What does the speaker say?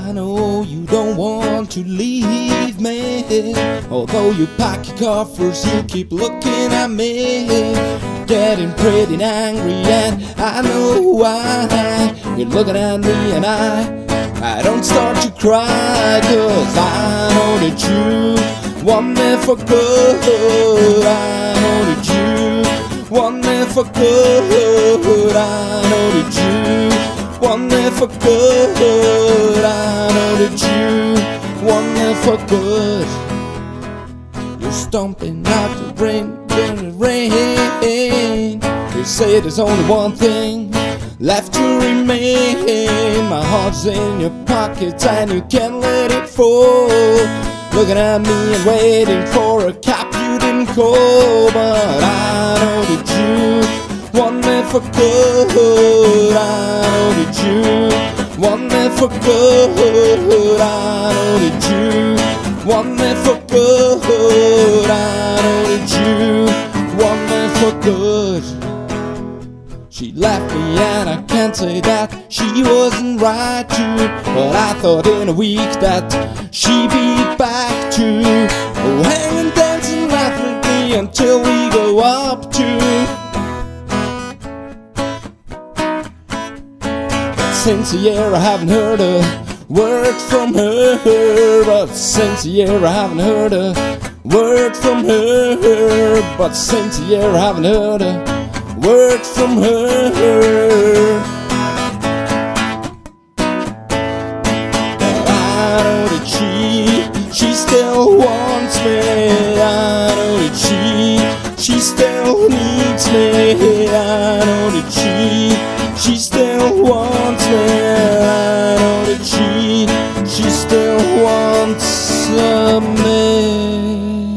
I know you don't want to leave me. Although you pack your coffers, you keep looking at me, getting pretty angry, and I know why. You're looking at me and I don't start to cry, 'cause I know that you want me for good. I know that you want me for good. I know that you want me for good. I know that you want me for good. You're stomping out the rain, rain. You say there's only one thing left to remain. My heart's in your pockets and you can't let it fall. Looking at me and waiting for a cab you didn't call. But I know that you want me for good. I know that you want me for good. I know that you want me for good. I know that you want me for good. She left me and I can't say that she wasn't right too, but I thought in a week that she'd be back too. Oh, hanging, dancing, laugh with me until we go up to. But since a year I haven't heard a word from her. But since a year I haven't heard a word from her. But since a year I haven't heard a word from her. But I know that she still wants me. I know that she still needs me. I know that she still wants me. I know that she still wants me.